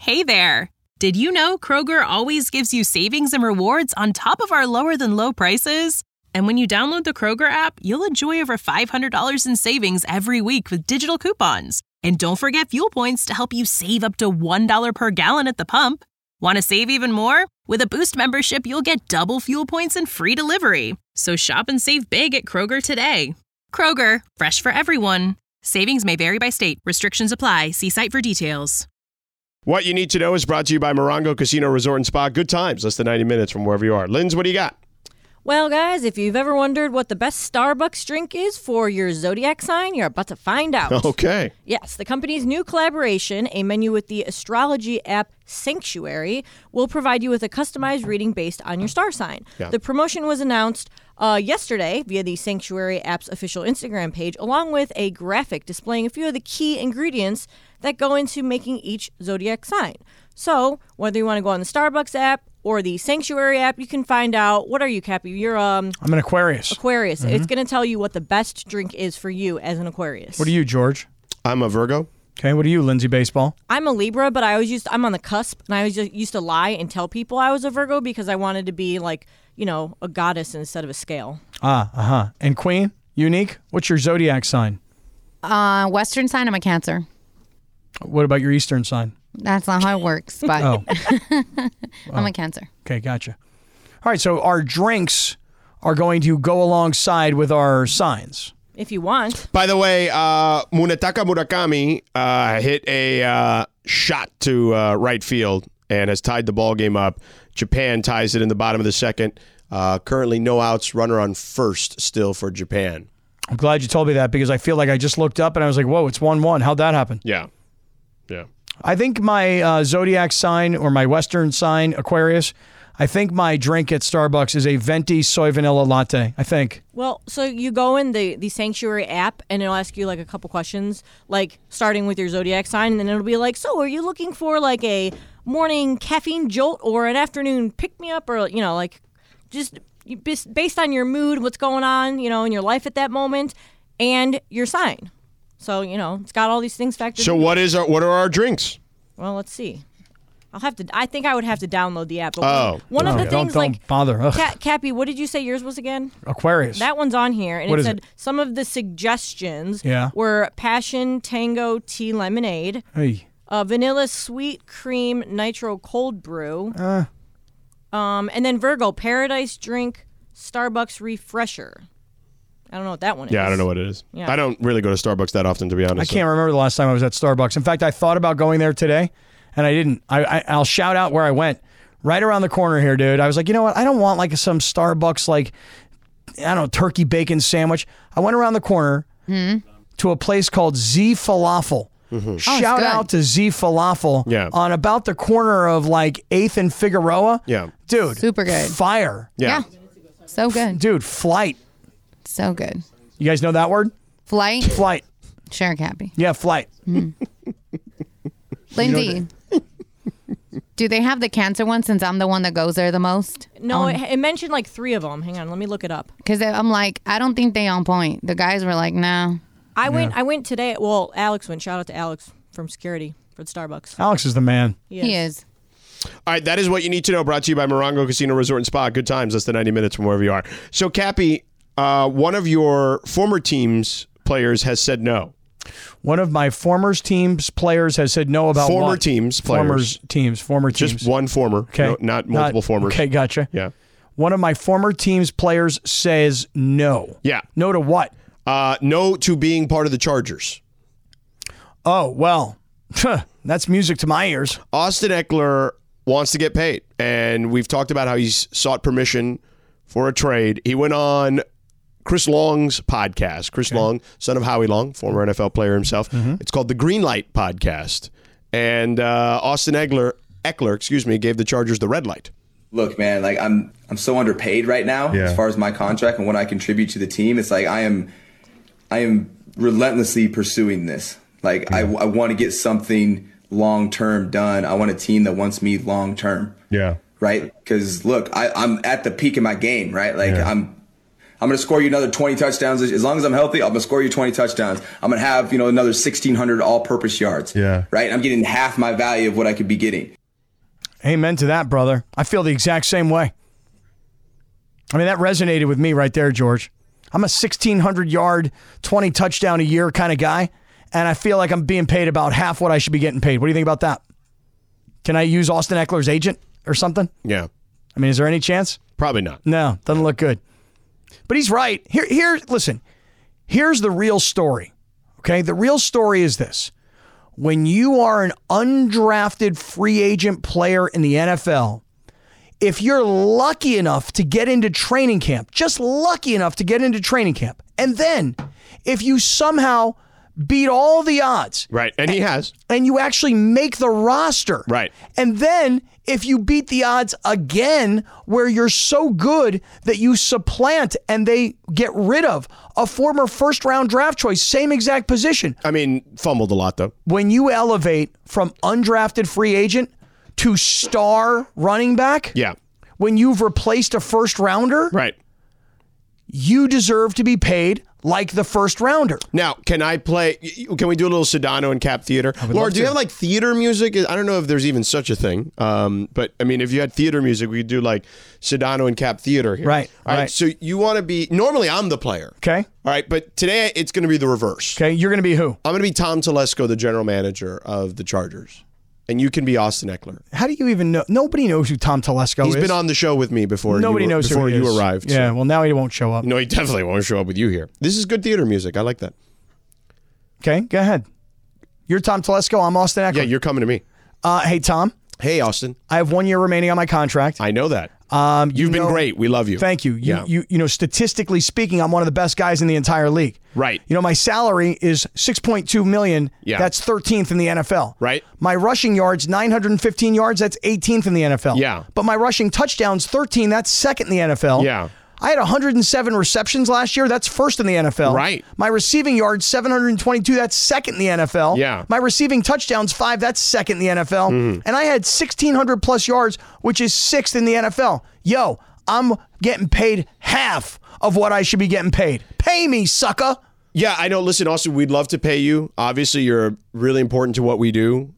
Hey there! Did you know Kroger always gives you savings and rewards on top of our lower-than-low prices? And when you download the Kroger app, you'll enjoy over $500 in savings every week with digital coupons. And don't forget fuel points to help you save up to $1 per gallon at the pump. Want to save even more? With a Boost membership, you'll get double fuel points and free delivery. So shop and save big at Kroger today. Kroger, fresh for everyone. Savings may vary by state. Restrictions apply. See site for details. What you need to know is brought to you by Morongo Casino Resort and Spa. Good times, less than 90 minutes from wherever you are. Linz, what do you got? Well, guys, if you've ever wondered what the best Starbucks drink is for your zodiac sign, you're about to find out. Okay. Yes, the company's new collaboration, a menu with the astrology app Sanctuary, will provide you with a customized reading based on your star sign. Yeah. The promotion was announced yesterday via the Sanctuary app's official Instagram page, along with a graphic displaying a few of the key ingredients that go into making each zodiac sign. So, whether you want to go on the Starbucks app or the Sanctuary app, you can find out, what are you, Cappy? You're I'm an Aquarius. Aquarius. Mm-hmm. It's going to tell you what the best drink is for you as an Aquarius. What are you, George? I'm a Virgo. Okay, what are you, Lindsay Baseball? I'm a Libra, but I'm on the cusp, and I always used to lie and tell people I was a Virgo because I wanted to be like, a goddess instead of a scale. And Queen, Unique, what's your zodiac sign? Western sign, I'm a Cancer. What about your Eastern sign? That's not how it works, but I'm a Cancer. Okay, gotcha. All right, so our drinks are going to go alongside with our signs. If you want. By the way, Munetaka Murakami hit a shot to right field and has tied the ball game up. Japan ties it in the bottom of the second. Currently no outs, runner on first still for Japan. I'm glad you told me that because I feel like I just looked up and I was like, whoa, it's 1-1. How'd that happen? Yeah. I think my zodiac sign or my Western sign, Aquarius, I think my drink at Starbucks is a venti soy vanilla latte, I think. Well, so you go in the Sanctuary app and it'll ask you like a couple questions, like starting with your zodiac sign, and then it'll be like, so are you looking for like a morning caffeine jolt or an afternoon pick-me-up, or just based on your mood, what's going on, in your life at that moment, and your sign. So, it's got all these things factored in. So what are our drinks? Well, let's see. I think I would have to download the app. But one of the things, don't bother. Cappy, what did you say yours was again? Aquarius. That one's on here, and What it is said it? some of the suggestions were passion tango tea lemonade, Hey. vanilla sweet cream nitro cold brew, and then Virgo paradise drink Starbucks refresher. I don't know what that one is. Yeah, I don't know what it is. Yeah. I don't really go to Starbucks that often, to be honest. I can't remember the last time I was at Starbucks. In fact, I thought about going there today, and I didn't. I'll shout out where I went. Right around the corner here, dude. I was like, you know what? I don't want like some Starbucks, turkey bacon sandwich. I went around the corner to a place called Z Falafel. Mm-hmm. Shout out to Z Falafel on about the corner of 8th and Figueroa. Yeah. Dude. Super good. Fire. Yeah. So good. Dude, flight. So good. You guys know that word? Flight? Flight. Sure, Cappy. Yeah, flight. Lindsay, do they have the Cancer one since I'm the one that goes there the most? No, it mentioned 3 of them. Hang on, let me look it up. Because I'm like, I don't think they on point. The guys were like, no. I went today. Well, Alex went. Shout out to Alex from security for Starbucks. Alex is the man. He is. All right, that is what you need to know. Brought to you by Morongo Casino Resort and Spa. Good times, less than 90 minutes from wherever you are. So, Cappy, one of your former team's players has said no. One of my former team's players has said no about former what? team's players. Former teams. Just one former. Okay. No, not multiple formers. Okay, gotcha. Yeah. One of my former team's players says no. Yeah. No to what? No to being part of the Chargers. Oh, well, that's music to my ears. Austin Eckler wants to get paid, and we've talked about how he's sought permission for a trade. He went on Chris Long's podcast. Chris Long, son of Howie Long, former NFL player himself. Mm-hmm. It's called the Greenlight Podcast. And Austin Eckler, gave the Chargers the red light. Look, man, I'm so underpaid right now as far as my contract and what I contribute to the team. It's I am relentlessly pursuing this. I want to get something long-term done. I want a team that wants me long-term. Yeah. Right? Because, look, I'm at the peak of my game, right? I'm going to score you another 20 touchdowns. As long as I'm healthy, I'm going to score you 20 touchdowns. I'm going to have, another 1,600 all-purpose yards. Yeah. Right? I'm getting half my value of what I could be getting. Amen to that, brother. I feel the exact same way. I mean, that resonated with me right there, George. I'm a 1,600-yard, 20 touchdown a year kind of guy, and I feel like I'm being paid about half what I should be getting paid. What do you think about that? Can I use Austin Eckler's agent or something? Yeah. I mean, is there any chance? Probably not. No, doesn't look good. But he's right. Listen, here's the real story, okay? The real story is this. When you are an undrafted free agent player in the NFL, if you're lucky enough to get into training camp, just lucky enough to get into training camp, and then if you somehow beat all the odds. Right, and he has. And you actually make the roster. Right. And then if you beat the odds again where you're so good that you supplant and they get rid of a former first-round draft choice, same exact position. I mean, fumbled a lot, though. When you elevate from undrafted free agent to star running back, yeah, when you've replaced a first-rounder, right, you deserve to be paid like the first rounder. Now, can we do a little Sedano and Cap theater? Laura, do you have like theater music? I don't know if there's even such a thing. But I mean, if you had theater music, we could do like Sedano and Cap theater here. Right. All right. So you want to be, normally I'm the player. Okay. All right. But today it's going to be the reverse. Okay. You're going to be who? I'm going to be Tom Telesco, the general manager of the Chargers. And you can be Austin Eckler. How do you even know? Nobody knows who Tom Telesco is. He's been on the show with me before. Nobody knows before who he you is. arrived. Yeah, so. well, now he won't show up. No, he definitely won't show up with you here. This is good theater music. I like that. Okay, go ahead. You're Tom Telesco. I'm Austin Eckler. Yeah, you're coming to me. Hey, Tom. Hey, Austin. I have 1 year remaining on my contract. I know that. You've been great. We love you. Thank you. You know, statistically speaking, I'm one of the best guys in the entire league. Right. You know, my salary is $6.2 million. Yeah. That's 13th in the NFL. Right. My rushing yards, 915 yards. That's 18th in the NFL. Yeah. But my rushing touchdowns, 13. That's second in the NFL. Yeah. I had 107 receptions last year. That's first in the NFL. Right. My receiving yards, 722. That's second in the NFL. Yeah. My receiving touchdowns, 5. That's second in the NFL. Mm-hmm. And I had 1,600 plus yards, which is sixth in the NFL. Yo, I'm getting paid half of what I should be getting paid. Pay me, sucker. Yeah, I know. Listen, Austin, we'd love to pay you. Obviously, you're really important to what we do.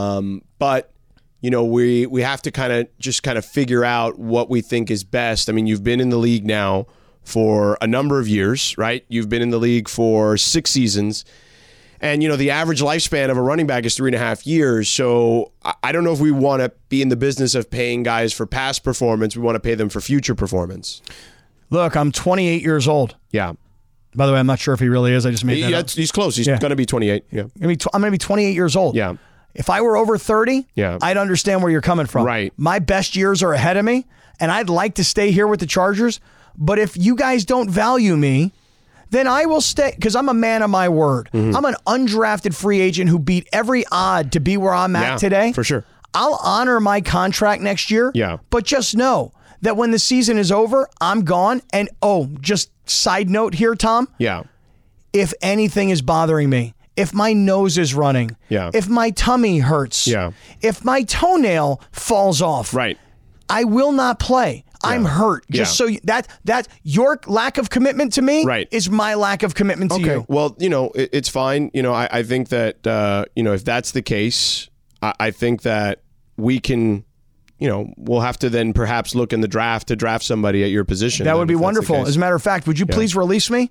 But, you know, we have to kind of figure out what we think is best. I mean, you've been in the league now for a number of years, right? You've been in the league for 6 seasons. And, you know, the average lifespan of a running back is 3.5 years. So I don't know if we want to be in the business of paying guys for past performance. We want to pay them for future performance. Look, I'm 28 years old. Yeah. By the way, I'm not sure if he really is. I just made that up. He's close. He's going to be 28. Yeah. I'm going to be 28 years old. Yeah. If I were over 30, yeah, I'd understand where you're coming from. Right. My best years are ahead of me, and I'd like to stay here with the Chargers. But if you guys don't value me, then I will stay, because I'm a man of my word. Mm-hmm. I'm an undrafted free agent who beat every odd to be where I'm at today. For sure. I'll honor my contract next year. Yeah. But just know that when the season is over, I'm gone. And just side note here, Tom. Yeah. If anything is bothering me, if my nose is running, if my tummy hurts, if my toenail falls off, right, I will not play. I'm hurt. Just so that your lack of commitment to me is my lack of commitment to you. Well, you know, it's fine. You know, I think that, you know, if that's the case, I think that we can, you know, we'll have to then perhaps look in the draft to draft somebody at your position. That would be wonderful. As a matter of fact, would you please release me?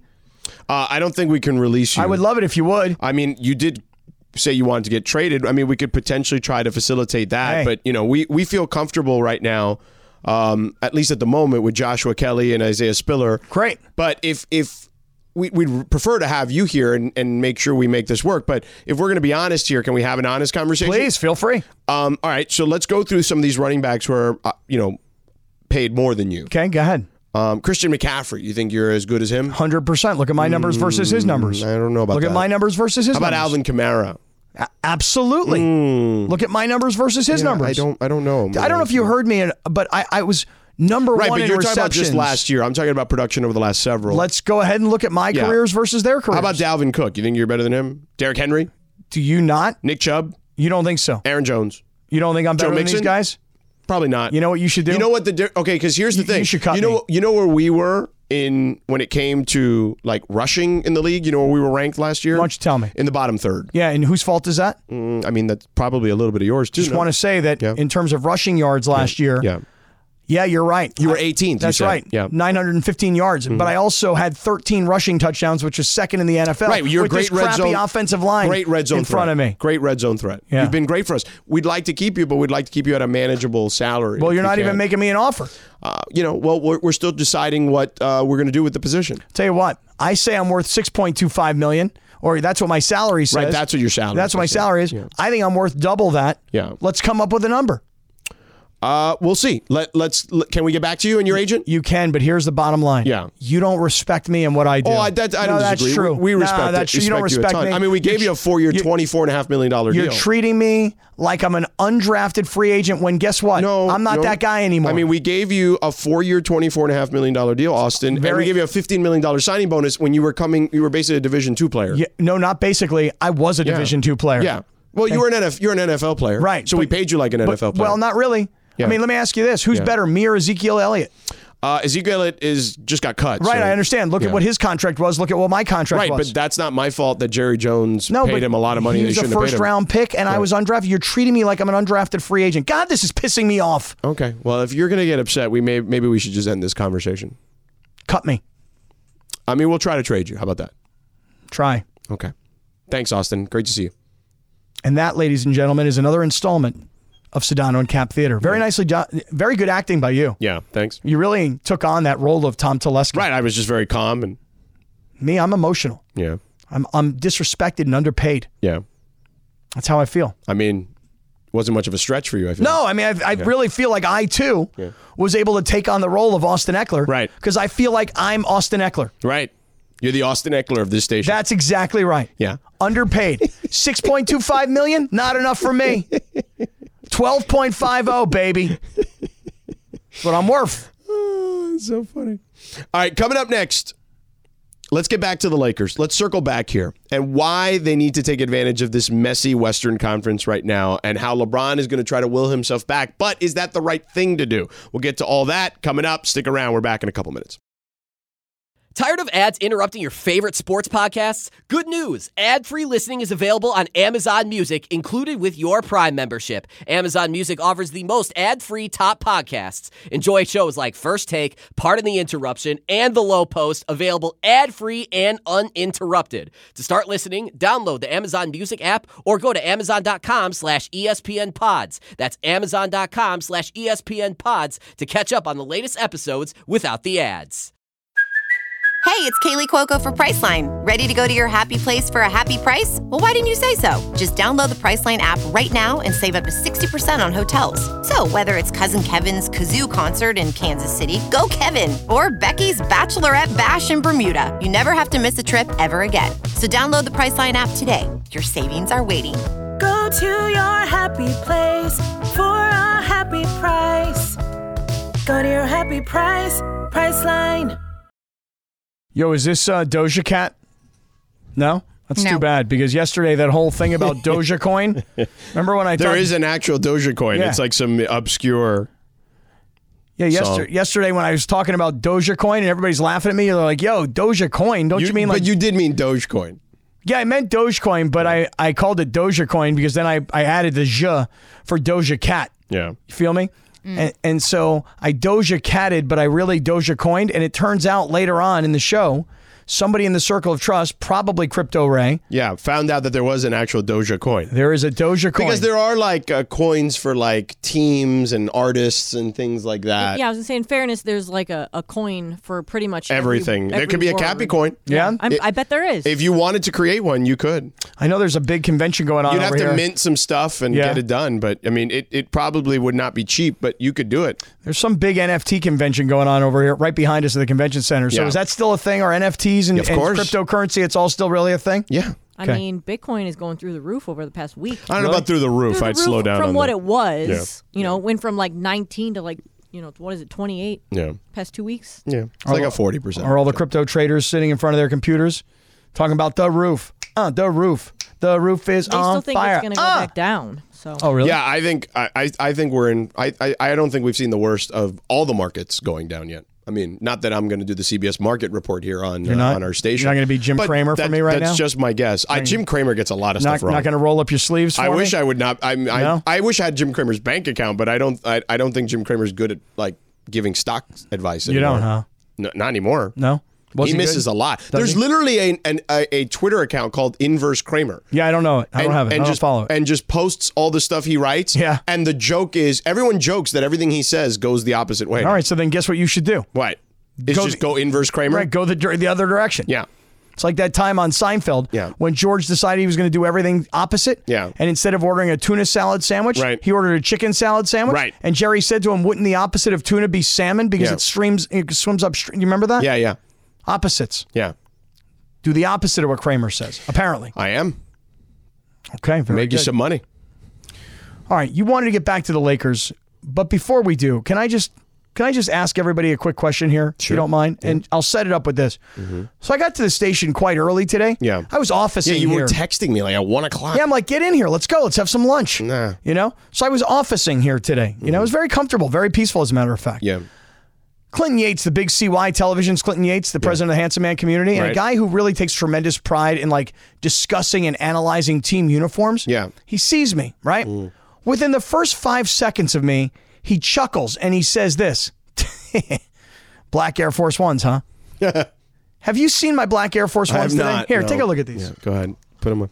I don't think we can release you. I would love it if you would. I mean, you did say you wanted to get traded. I mean, we could potentially try to facilitate that. But, you know, we feel comfortable right now, at least at the moment, with Joshua Kelly and Isaiah Spiller. Great. But if we'd prefer to have you here and make sure we make this work. But if we're going to be honest here, can we have an honest conversation? Please, feel free. All right, so let's go through some of these running backs who are, you know, paid more than you. Okay, go ahead. Christian McCaffrey, you think you're as good as him? 100%. Look at my numbers versus his numbers. I don't know about that. Look at my numbers versus his numbers. How about Alvin Kamara? Absolutely. Look at my numbers versus his numbers. I don't know. I don't know if you heard me, but I was number one in receptions. Right, but you're talking about just last year. I'm talking about production over the last several. Let's go ahead and look at my careers versus their careers. How about Dalvin Cook? You think you're better than him? Derrick Henry? Do you not? Nick Chubb? You don't think so? Aaron Jones? You don't think I'm better than these guys? Probably not. You know what you should do? You know what okay, because here's the thing. You should cut me. You know where we were when it came to like rushing in the league? You know where we were ranked last year? Why don't you tell me? In the bottom third. Yeah, and whose fault is that? I mean, that's probably a little bit of yours too. Just want to say that in terms of rushing yards last year, yeah, you're right. You were 18th. That's right. Yeah. 915 yards. But I also had 13 rushing touchdowns, which is second in the NFL. Right. You're with great this red crappy zone offensive line. Great red zone in front of me. Great red zone threat. Yeah. You've been great for us. We'd like to keep you, but we'd like to keep you at a manageable salary. Well, you're not even making me an offer. Well, we're still deciding what we're going to do with the position. Tell you what, I say I'm worth $6.25 million, or that's what my salary says. Right. That's what your salary. That's what my salary is. Yeah. I think I'm worth double that. Yeah. Let's come up with a number. We'll see. Can we get back to you and your agent? You can, but here's the bottom line. Yeah. You don't respect me and what I do. Oh, I don't disagree. That's true. We respect that's it. true. You don't respect you a ton. me. I mean, we gave you a 4-year, $24.5 million deal. You're treating me like I'm an undrafted free agent when guess what? No, I'm not that guy anymore. I mean, we gave you a 4-year, $24.5 million deal, Austin, and we gave you a $15 million signing bonus when you were basically a Division II player. Yeah, no, not basically. I was a Division II player. Yeah. Well, you're an NFL player. Right. So we paid you like an NFL player. Well, not really. Yeah. I mean, let me ask you this. Who's better, me or Ezekiel Elliott? Ezekiel Elliott just got cut. Right, so, I understand. Look at what his contract was. Look at what my contract was. Right, but that's not my fault that Jerry Jones paid him a lot of money. He was a first-round pick, and I was undrafted. You're treating me like I'm an undrafted free agent. God, this is pissing me off. Okay, well, if you're going to get upset, maybe we should just end this conversation. Cut me. I mean, we'll try to trade you. How about that? Try. Okay. Thanks, Austin. Great to see you. And that, ladies and gentlemen, is another installment of Sedano and Cap Theater. Very nicely done. Very good acting by you. Yeah, thanks. You really took on that role of Tom Telesco. Right, I was just very calm and me, I'm emotional. Yeah. I'm disrespected and underpaid. Yeah. That's how I feel. I mean, wasn't much of a stretch for you, I feel. No, I mean, I really feel like I, too, was able to take on the role of Austin Eckler. Right. Because I feel like I'm Austin Eckler. Right. You're the Austin Eckler of this station. That's exactly right. Yeah. Underpaid. $6.25 million? Not enough for me. 12.50, baby. That's what I'm worth. Oh, it's so funny. All right, coming up next, let's get back to the Lakers. Let's circle back here and why they need to take advantage of this messy Western Conference right now and how LeBron is going to try to will himself back. But is that the right thing to do? We'll get to all that coming up. Stick around. We're back in a couple minutes. Tired of ads interrupting your favorite sports podcasts? Good news! Ad-free listening is available on Amazon Music, included with your Prime membership. Amazon Music offers the most ad-free top podcasts. Enjoy shows like First Take, Pardon the Interruption, and The Low Post, available ad-free and uninterrupted. To start listening, download the Amazon Music app or go to Amazon.com/ESPN Pods. That's Amazon.com/ESPN Pods to catch up on the latest episodes without the ads. Hey, it's Kaylee Cuoco for Priceline. Ready to go to your happy place for a happy price? Well, why didn't you say so? Just download the Priceline app right now and save up to 60% on hotels. So whether it's Cousin Kevin's Kazoo Concert in Kansas City, go Kevin, or Becky's Bachelorette Bash in Bermuda, you never have to miss a trip ever again. So download the Priceline app today. Your savings are waiting. Go to your happy place for a happy price. Go to your happy price, Priceline. Yo, is this Doja Cat? No? That's No. too bad, because yesterday that whole thing about Doja Coin, remember when I There talked... is an actual Doja Coin. Yeah. It's like some obscure... Yeah, yesterday when I was talking about Doja Coin and everybody's laughing at me, they're like, yo, Doja Coin, don't you mean like... But you did mean Dogecoin. Yeah, I meant Dogecoin, but I called it Doja Coin because then I added the J for Doja Cat. Yeah. You feel me? And so I Doja Catted, but I really Doja Coined. And it turns out later on in the show, somebody in the circle of trust, probably Crypto Ray. Yeah, found out that there was an actual Doja Coin. There is a Doja Coin. Because there are like coins for like teams and artists and things like that. Yeah, I was going to say, in fairness, there's like a coin for pretty much Everything. There could be a word. Cappy coin. Yeah? I bet there is. If you wanted to create one, you could. I know there's a big convention going on You'd have over to here. mint some stuff and get it done. But I mean, it probably would not be cheap, but you could do it. There's some big NFT convention going on over here, right behind us at the convention center. So Yeah. is that still a thing? Are NFTs and, Of course. and cryptocurrency, it's all still really a thing? Yeah. I mean, Bitcoin is going through the roof over the past week. I don't know about through the roof. Through the I'd slow down from on what that. it was. You know, went from like 19 to like, what is it, 28? Yeah. Past 2 weeks. Yeah. It's like a 40%. Are all the crypto traders sitting in front of their computers talking about the roof? The roof. The roof is They on still think fire. it's going to go back down. So. Oh, really? Yeah, I think we're in. I don't think we've seen the worst of all the markets going down yet. I mean, not that I'm going to do the CBS market report here on our station. You're not going to be Jim Cramer for me right now? That's just my guess. Jim Cramer gets a lot of stuff wrong. Not going to roll up your sleeves for I me? wish I would not. No? I wish I had Jim Cramer's bank account, but I don't think Jim Cramer's good at like giving stock advice anymore. You don't, huh? No, not anymore. No? Was he misses good? a lot. Does There's he? literally a Twitter account called Inverse Kramer. Yeah, I don't know it. I don't have it. I don't follow it. And just posts all the stuff he writes. Yeah. And the joke is, everyone jokes that everything he says goes the opposite way. All right, so then guess what you should do? What? Just go Inverse Kramer? Right, go the other direction. Yeah. It's like that time on Seinfeld when George decided he was going to do everything opposite. Yeah. And instead of ordering a tuna salad sandwich, he ordered a chicken salad sandwich. Right. And Jerry said to him, wouldn't the opposite of tuna be salmon because it swims upstream? You remember that? Yeah, yeah. Opposites. Yeah. Do the opposite of what Kramer says, apparently. I am. Okay, very Make good. you some money. All right, you wanted to get back to the Lakers, but before we do, can I just ask everybody a quick question here, if you don't mind? Yeah. And I'll set it up with this. Mm-hmm. So I got to the station quite early today. Yeah. I was officing here. Yeah, you here. were texting me like at 1 o'clock. Yeah, I'm like, get in here. Let's go. Let's have some lunch. Nah. You know? So I was officing here today. You know, it was very comfortable, very peaceful, as a matter of fact. Yeah. Clinton Yates, the big CY Television's Clinton Yates, the president of the Handsome Man community, and a guy who really takes tremendous pride in like discussing and analyzing team uniforms. Yeah. He sees me, right? Within the first 5 seconds of me, he chuckles and he says this. Black Air Force Ones, huh? Have you seen my black Air Force Ones today? Not, Here, no. take a look at these. Yeah, go ahead. Put them on.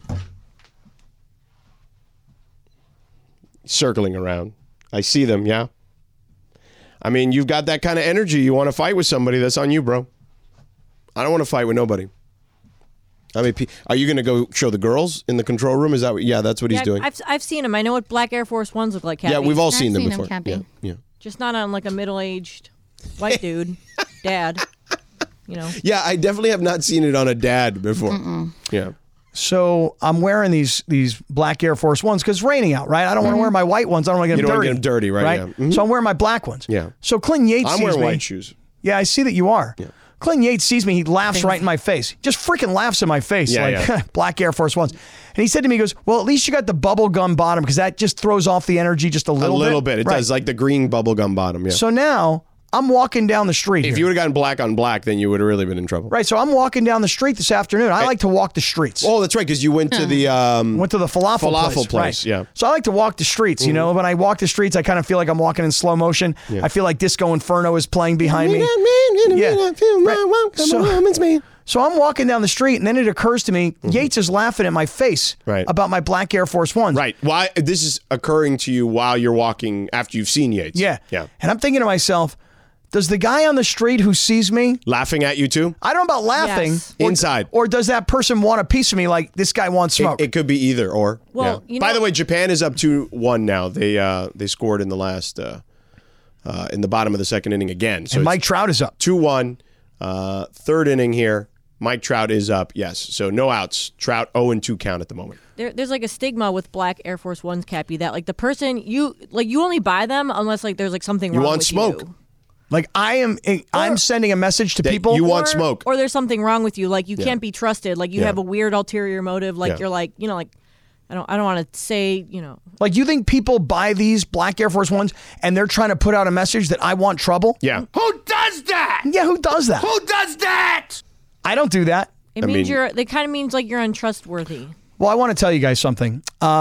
Circling around. I see them, yeah. I mean, you've got that kind of energy. You want to fight with somebody, that's on you, bro. I don't want to fight with nobody. I mean, are you going to go show the girls in the control room? Is that what, that's what he's doing. I've seen them. I know what black Air Force Ones look like, Cappy. Yeah, we've all seen them before. Yeah. Just not on like a middle-aged white dude, dad. You know. Yeah, I definitely have not seen it on a dad before. Yeah. So I'm wearing these black Air Force Ones because it's raining out, right? I don't want to wear my white ones. I don't want to get them dirty. You don't want to get them dirty, right? Yeah. Mm-hmm. So I'm wearing my black ones. Yeah. So Clinton Yates I'm sees wearing me. white shoes. Yeah, I see that you are. Yeah. Clinton Yates sees me. He laughs right in my face. Just freaking laughs in my face. Black Air Force Ones. And he said to me, he goes, well, at least you got the bubble gum bottom because that just throws off the energy just a little bit. It does, like the green bubble gum bottom, yeah. So now I'm walking down the street. If you would have gotten black on black, then you would have really been in trouble. Right, so I'm walking down the street this afternoon. I like to walk the streets. Oh, that's right, because you went to the falafel place. Right. Yeah. So I like to walk the streets. You know, when I walk the streets, I kind of feel like I'm walking in slow motion. Yeah. I feel like Disco Inferno is playing behind me. So I'm walking down the street, and then it occurs to me, Yates is laughing at my face about my black Air Force Ones. Right. Why? This is occurring to you while you're walking after you've seen Yates. Yeah. Yeah. And I'm thinking to myself, does the guy on the street who sees me laughing at you too? I don't know about laughing. Yes. Inside. Or does that person want a piece of me like this guy wants smoke? It could be either or. Well, By the way, Japan is up 2-1 now. They scored in the last in the bottom of the second inning again. So and Mike Trout is up 2-1. Third inning here. Mike Trout is up. Yes. So no outs. Trout 0-2 count at the moment. There's like a stigma with black Air Force Ones, Cappy, that like the person you only buy them unless like there's like something wrong want with smoke. you. Like I'm sending a message to people. You want smoke. Or there's something wrong with you. Like you can't be trusted. Like you have a weird ulterior motive. Like you're like, like I don't want to say, Like you think people buy these black Air Force Ones and they're trying to put out a message that I want trouble? Yeah. Who does that? Yeah, who does that? Who does that? I don't do that. It kind of means like you're untrustworthy. Well, I want to tell you guys something.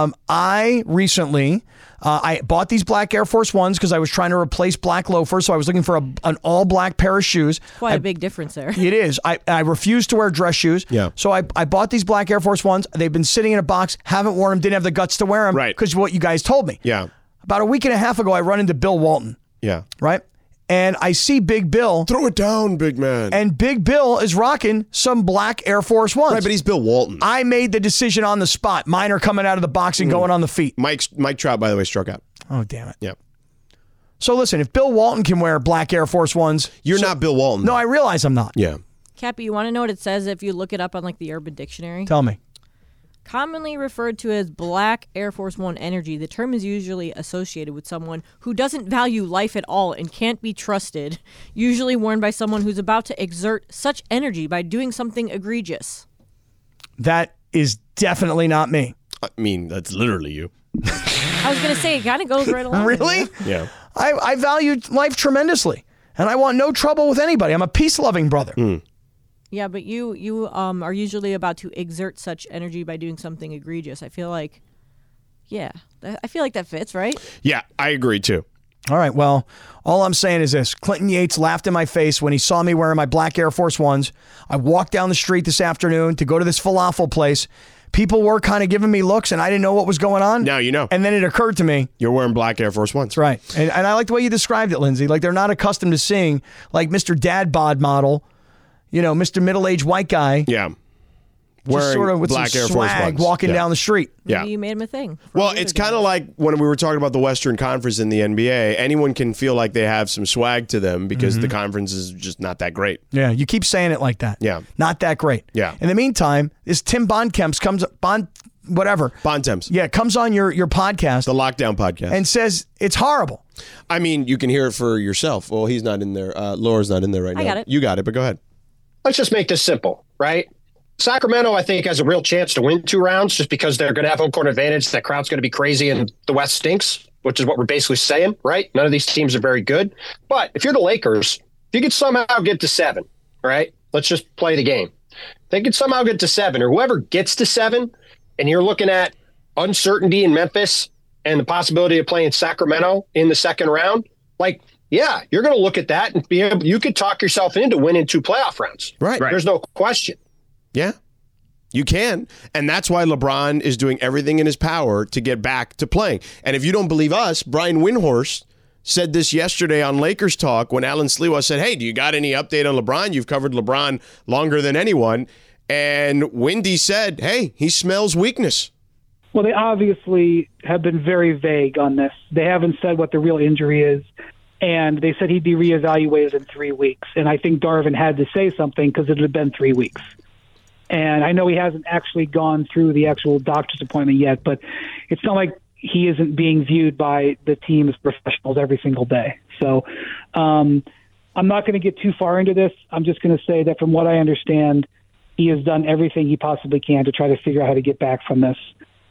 I recently I bought these black Air Force Ones because I was trying to replace black loafers, so I was looking for an all black pair of shoes. Quite a big difference there. It is. I refuse to wear dress shoes. Yeah. So I bought these black Air Force Ones. They've been sitting in a box, haven't worn them, didn't have the guts to wear them. Right. Because of what you guys told me. Yeah. About a week and a half ago, I run into Bill Walton. Yeah. Right? And I see Big Bill. Throw it down, big man. And Big Bill is rocking some black Air Force Ones. Right, but he's Bill Walton. I made the decision on the spot. Mine are coming out of the box and going on the feet. Mike Trout, by the way, struck out. Oh, damn it. Yeah. So listen, if Bill Walton can wear black Air Force Ones. You're not Bill Walton. No, I realize I'm not. Yeah. Cappy, you want to know what it says if you look it up on like the Urban Dictionary? Tell me. Commonly referred to as black Air Force One energy, the term is usually associated with someone who doesn't value life at all and can't be trusted, usually worn by someone who's about to exert such energy by doing something egregious. That is definitely not me. I mean, that's literally you. I was going to say, it kind of goes right along. Really? Yeah. I value life tremendously, and I want no trouble with anybody. I'm a peace-loving brother. Yeah, but you are usually about to exert such energy by doing something egregious. I feel like that fits, right? Yeah, I agree too. All right, well, all I'm saying is this. Clinton Yates laughed in my face when he saw me wearing my black Air Force Ones. I walked down the street this afternoon to go to this falafel place. People were kind of giving me looks, and I didn't know what was going on. Now you know. And then it occurred to me. You're wearing black Air Force Ones. That's right. And I like the way you described it, Lindsay. Like, they're not accustomed to seeing, like, Mr. Dad Bod model, Mr. Middle-aged white guy. Yeah. Just Wearing sort of with black some Air Force swag Ones. walking down the street. Maybe you made him a thing. Well, it's kind of like when we were talking about the Western Conference in the NBA. Anyone can feel like they have some swag to them because the conference is just not that great. Yeah, you keep saying it like that. Yeah. Not that great. Yeah. In the meantime, this Tim Bontemps comes on your podcast. The Lockdown Podcast. And says it's horrible. I mean, you can hear it for yourself. Well, he's not in there. Laura's not in there right now. I got it. You got it, but go ahead. Let's just make this simple, right? Sacramento, I think, has a real chance to win 2 rounds just because they're going to have home court advantage. That crowd's going to be crazy and the West stinks, which is what we're basically saying, right? None of these teams are very good. But if you're the Lakers, if you could somehow get to 7, right? Let's just play the game. If they could somehow get to 7, or whoever gets to 7, and you're looking at uncertainty in Memphis and the possibility of playing Sacramento in the second round, you're going to look at that and you could talk yourself into winning 2 playoff rounds. Right. There's no question. Yeah, you can. And that's why LeBron is doing everything in his power to get back to playing. And if you don't believe us, Brian Windhorst said this yesterday on Lakers Talk when Alan Sliwa said, hey, do you got any update on LeBron? You've covered LeBron longer than anyone. And Windy said, hey, he smells weakness. Well, they obviously have been very vague on this. They haven't said what the real injury is. And they said he'd be reevaluated in 3 weeks. And I think Darvin had to say something because it had been 3 weeks. And I know he hasn't actually gone through the actual doctor's appointment yet, but it's not like he isn't being viewed by the team as professionals every single day. So I'm not going to get too far into this. I'm just going to say that from what I understand, he has done everything he possibly can to try to figure out how to get back from this.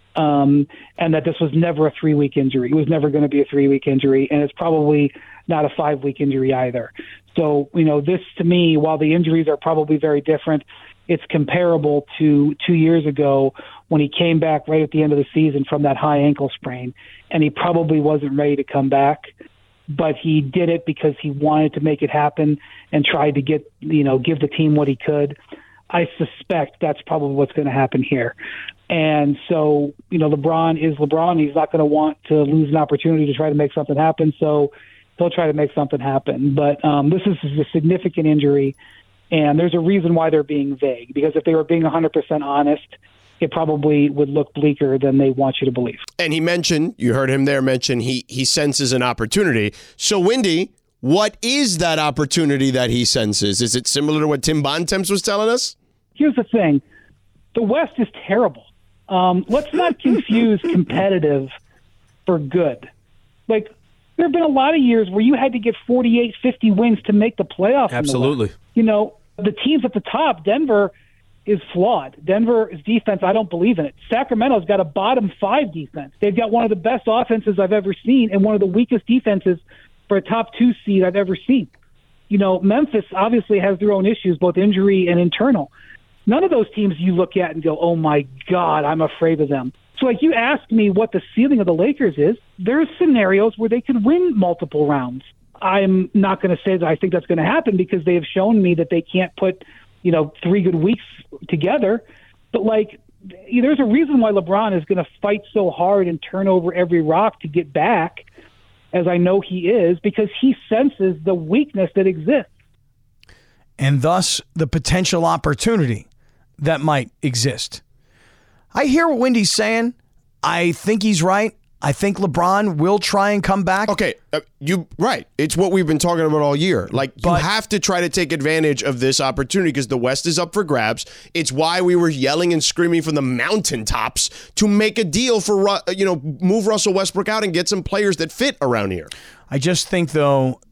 And that this was never a 3-week injury. It was never going to be a 3-week injury, and it's probably not a 5-week injury either. So, this to me, while the injuries are probably very different, it's comparable to 2 years ago when he came back right at the end of the season from that high ankle sprain, and he probably wasn't ready to come back, but he did it because he wanted to make it happen and tried to give the team what he could. I suspect that's probably what's going to happen here. And so, LeBron is LeBron. He's not going to want to lose an opportunity to try to make something happen. So he'll try to make something happen. But this is a significant injury, and there's a reason why they're being vague, because if they were being 100% honest, it probably would look bleaker than they want you to believe. And he mentioned, you heard him there mention, he senses an opportunity. So, Windy, what is that opportunity that he senses? Is it similar to what Tim Bontemps was telling us? Here's the thing. The West is terrible. Let's not confuse competitive for good. There have been a lot of years where you had to get 48, 50 wins to make the playoffs. Absolutely. The teams at the top, Denver is flawed. Denver's defense, I don't believe in it. Sacramento's got a bottom 5 defense. They've got one of the best offenses I've ever seen and one of the weakest defenses for a top 2 seed I've ever seen. Memphis obviously has their own issues, both injury and internal. None of those teams you look at and go, oh, my God, I'm afraid of them. So, you ask me what the ceiling of the Lakers is, there's scenarios where they could win multiple rounds. I'm not going to say that I think that's going to happen because they have shown me that they can't put, 3 good weeks together. But, there's a reason why LeBron is going to fight so hard and turn over every rock to get back, as I know he is, because he senses the weakness that exists. And thus the potential opportunity that might exist. I hear what Windy's saying. I think he's right. I think LeBron will try and come back. Okay, right. It's what we've been talking about all year. You have to try to take advantage of this opportunity because the West is up for grabs. It's why we were yelling and screaming from the mountaintops to make a deal for, move Russell Westbrook out and get some players that fit around here. I just think, though,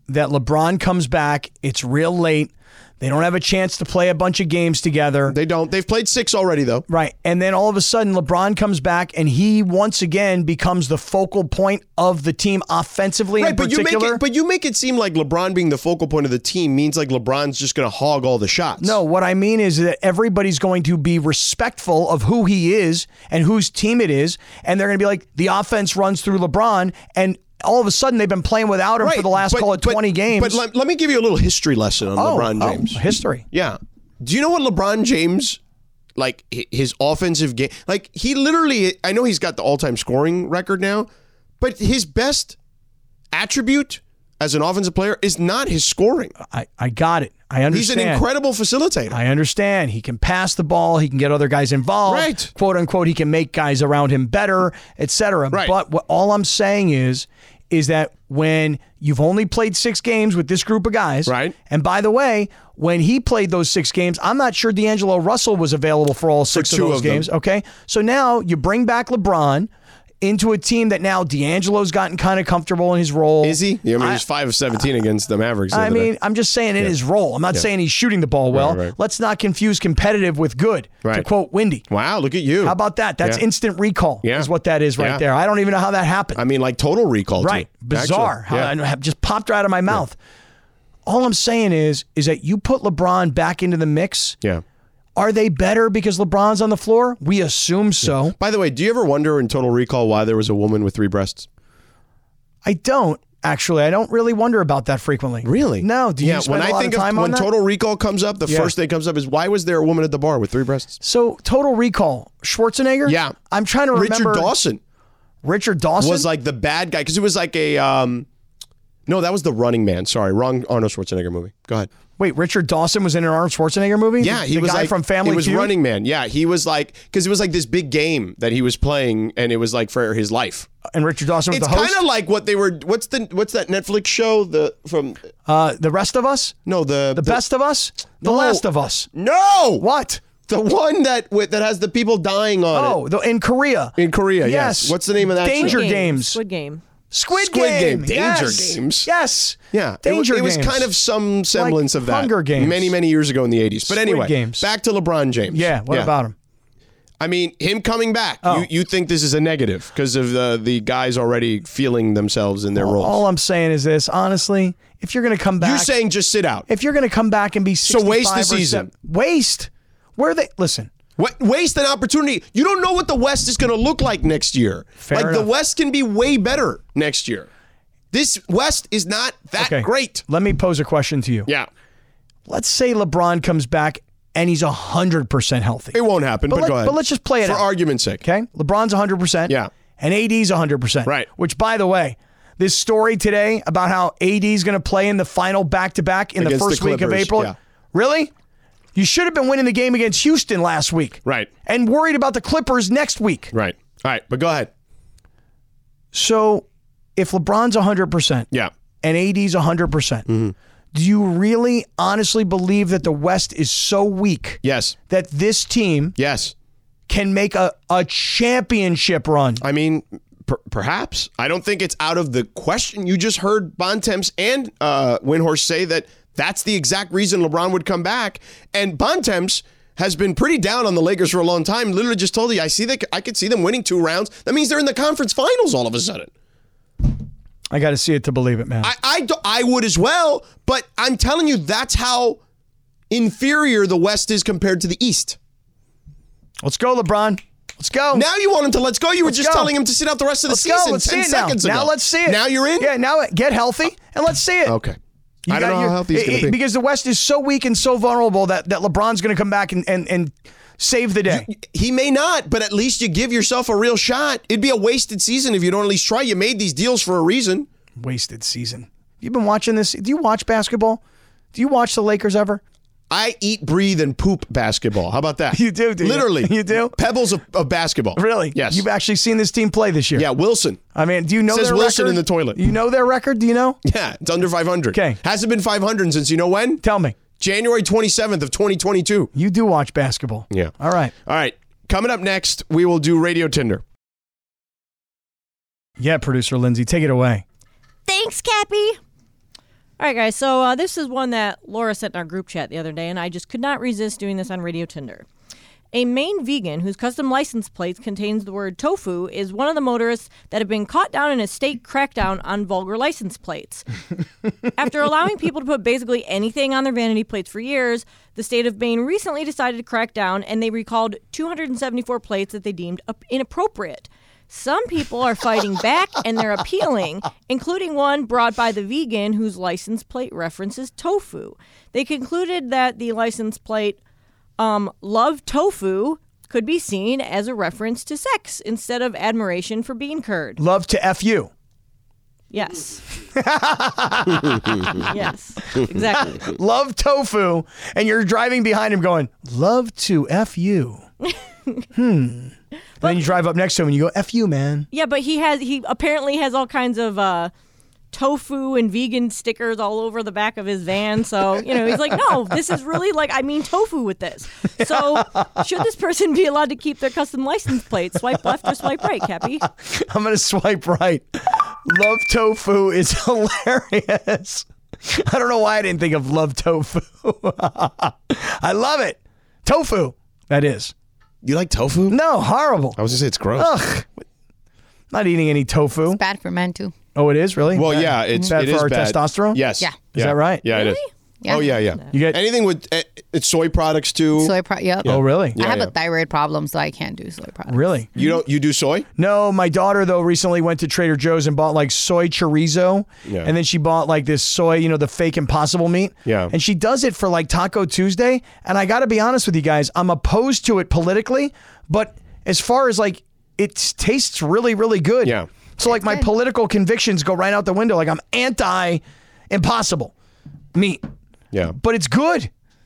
that LeBron comes back. It's real late. They don't have a chance to play a bunch of games together. They don't. They've played 6 already, though. Right. And then all of a sudden, LeBron comes back, and he once again becomes the focal point of the team offensively in particular. But you make it seem like LeBron being the focal point of the team means like LeBron's just going to hog all the shots. No, what I mean is that everybody's going to be respectful of who he is and whose team it is, and they're going to be like, the offense runs through LeBron, and all of a sudden they've been playing without him for the last, call it 20 games. But let me give you a little history lesson on LeBron James. History. Yeah. Do you know what LeBron James, like his offensive game, like he literally, I know he's got the all-time scoring record now, but his best attribute as an offensive player is not his scoring. I got it. I understand. He's an incredible facilitator. I understand. He can pass the ball. He can get other guys involved. Right. Quote unquote, he can make guys around him better, etc. Right. But all I'm saying is that when you've only played 6 games with this group of guys, right? And by the way, when he played those 6 games, I'm not sure D'Angelo Russell was available for all 6 of those games. Okay. So now you bring back LeBron into a team that now D'Angelo's gotten kind of comfortable in his role. Is he? Yeah, I mean, he's 5 of 17 against the Mavericks. I mean, I'm just saying in his role. I'm not saying he's shooting the ball well. Right. Let's not confuse competitive with good, to quote Wendy. Wow, look at you. How about that? That's instant recall is what that is right there. I don't even know how that happened. I mean, like total recall. Right. Too. Bizarre. Actually, how that just popped right out of my mouth. All I'm saying is that you put LeBron back into the mix. Yeah. Are they better because LeBron's on the floor? We assume so. Yeah. By the way, do you ever wonder in Total Recall why there was a woman with 3 breasts? I don't. Actually, I don't really wonder about that frequently. Really? No. Do you spend a lot of time on when that? Total Recall comes up, the first thing comes up is why was there a woman at the bar with 3 breasts? So Total Recall, Schwarzenegger? Yeah. I'm trying to remember. Richard Dawson was like the bad guy because it was like a no, that was the Running Man. Sorry, wrong Arnold Schwarzenegger movie. Go ahead. Wait, Richard Dawson was in an Arnold Schwarzenegger movie? Yeah, he the was guy like, from Family Feud. It was Feud? Running Man. Yeah, he was like because it was like this big game that he was playing, and it was like for his life. And Richard Dawson was the host. It's kind of like what they were. What's that Netflix show? The Rest of Us? No, the Best of Us? The Last of Us? No. What? The one that has the people dying on it. Oh, in Korea. In Korea, yes. What's the name of that? Danger show? Games. Squid Game. Squid Game. Danger Yes. Games. Yes. Yeah. Danger It was Games. kind of some semblance Like of that. Hunger Games. Many years ago in the 80s. But Squid anyway, Games. back to LeBron James. Yeah. What about him? I mean, him coming back. Oh. You think this is a negative because of the guys already feeling themselves in their roles. All I'm saying is this. Honestly, if you're going to come back. You're saying just sit out. If you're going to come back and be 65 So waste the or season. Waste? Where are they? Listen. Waste an opportunity. You don't know what the West is going to look like next year. Fair the enough. West can be way better next year. This West is not that great. Let me pose a question to you. Yeah. Let's say LeBron comes back and he's 100% healthy. It won't happen, but go ahead. But let's just play it for out. argument's sake. Okay? LeBron's 100%. Yeah. And AD's 100%. Right. Which, by the way, this story today about how AD's going to play in the final back-to-back in the Against first the week of Clippers, April. yeah. Really? You should have been winning the game against Houston last week. Right. And worried about the Clippers next week. Right. All right, but go ahead. So, if LeBron's 100%. Yeah. And AD's 100%. Do you really honestly believe that the West is so weak? Yes. That this team can make a championship run? I mean, perhaps. I don't think it's out of the question. You just heard Bontemps and Windhorst say that that's the exact reason LeBron would come back. And Bontemps has been pretty down on the Lakers for a long time. Literally just told you, I could see them winning 2 rounds. That means they're in the conference finals all of a sudden. I got to see it to believe it, man. I would as well, but I'm telling you, that's how inferior the West is compared to the East. Let's go, LeBron. Let's go. Now you want him to let's go. You were just telling him to sit out the rest of the season. Let's 10 see it now. seconds ago. Now let's see it. Now you're in? Yeah, now get healthy and let's see it. Okay. I don't know how healthy he's going to be. Because the West is so weak and so vulnerable that LeBron's going to come back and save the day. He may not, but at least you give yourself a real shot. It'd be a wasted season if you don't at least try. You made these deals for a reason. Wasted season. You've been watching this. Do you watch basketball? Do you watch the Lakers ever? I eat, breathe, and poop basketball. How about that? You do, Literally. You do? Pebbles of basketball. Really? Yes. You've actually seen this team play this year? Yeah, Wilson. I mean, do you know Says their Wilson record? in the toilet. You know their record? Do you know? Yeah, it's under 500. Okay. Hasn't been 500 since you know when? Tell me. January 27th of 2022. You do watch basketball. Yeah. All right. All right. Coming up next, we will do Radio Tinder. Yeah, producer Lindsay, take it away. Thanks, Cappy. All right, guys. So this is one that Laura sent in our group chat the other day, and I just could not resist doing this on Radio Tinder. A Maine vegan whose custom license plate contains the word tofu is one of the motorists that have been caught down in a state crackdown on vulgar license plates. After allowing people to put basically anything on their vanity plates for years, the state of Maine recently decided to crack down, and they recalled 274 plates that they deemed inappropriate. Some people are fighting back, and they're appealing, including one brought by the vegan whose license plate references tofu. They concluded that the license plate love tofu could be seen as a reference to sex instead of admiration for bean curd. Love to F you. Yes. Yes, exactly. Love tofu, and you're driving behind him going, love to F you. And then you drive up next to him and you go, F you, man. Yeah, but he apparently has all kinds of tofu and vegan stickers all over the back of his van. So, he's like, no, this is really I mean tofu with this. So should this person be allowed to keep their custom license plate? Swipe left or swipe right, Cappy? I'm going to swipe right. Love tofu is hilarious. I don't know why I didn't think of love tofu. I love it. Tofu, that is. You like tofu? No, horrible. I was going to say it's gross. Ugh. Not eating any tofu. It's bad for men, too. Oh, it is? Really? Well, bad. yeah. It is for our bad. testosterone? Yes. Yeah. Is that right? Yeah, Really? it is. Yeah. Oh, yeah. You get anything with it's soy products too. Yep. Oh, really? I have a thyroid problem, so I can't do soy products. Really? You do soy? No, my daughter though recently went to Trader Joe's and bought soy chorizo, and then she bought this soy, the fake Impossible meat. Yeah. And she does it for Taco Tuesday, and I got to be honest with you guys, I'm opposed to it politically, but as far as it tastes really, really good. Yeah. So my political convictions go right out the window. I'm anti Impossible meat. Yeah. But it's good.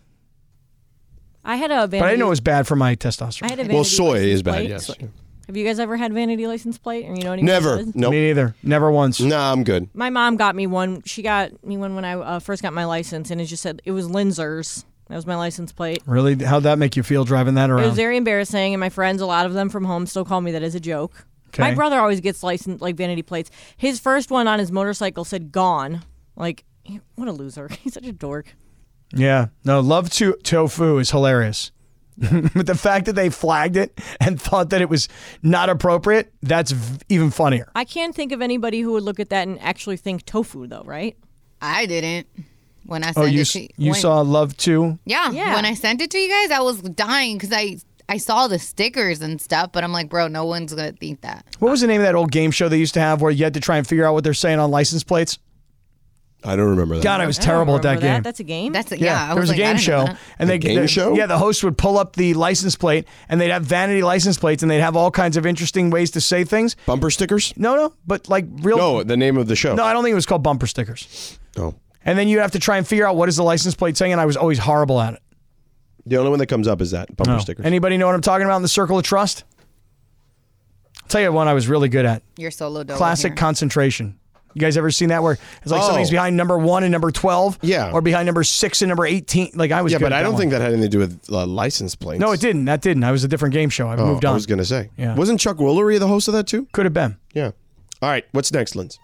I had a vanity. But I didn't know it was bad for my testosterone. I had a vanity Well, soy license is bad, plate. yes. Have you guys ever had vanity license plate? Or any Never. places? Nope. Me neither. Never once. Nah, I'm good. My mom got me one. She got me one when I first got my license, and it just said it was Linzer's. That was my license plate. Really? How'd that make you feel driving that It around? was very embarrassing, and my friends, a lot of them from home, still call me that as a joke. Okay. My brother always gets license vanity plates. His first one on his motorcycle said "gone." What a loser! He's such a dork. Yeah. No, love to tofu is hilarious. But the fact that they flagged it and thought that it was not appropriate, that's even funnier. I can't think of anybody who would look at that and actually think tofu, though, right? I didn't. When I sent it to you saw love to? Yeah. Yeah. When I sent it to you guys, I was dying because I saw the stickers and stuff, but I'm like, bro, no one's going to think that. What was the name of that old game show they used to have where you had to try and figure out what they're saying on license plates? I don't remember that. God, I was terrible at that game. That's a game? Yeah, there was a game show, and show. Yeah, the host would pull up the license plate, and they'd have vanity license plates, and they'd have all kinds of interesting ways to say things. Bumper stickers? No, but real. No, the name of the show. No, I don't think it was called bumper stickers. Oh. And then you have to try and figure out what is the license plate saying, and I was always horrible at it. The only one that comes up is that bumper stickers. Anybody know what I'm talking about in the circle of trust? I'll tell you one I was really good at. You're solo dolo Classic here. concentration. You guys ever seen that where it's somebody's behind number 1 and number 12? Yeah. Or behind number 6 and number 18? I was good but at I don't that think one. that had anything to do with license plates. No, it didn't. That didn't. I was a different game show. I moved on. I was going to say. Yeah. Wasn't Chuck Woolery the host of that too? Could have been. Yeah. All right. What's next, Linz?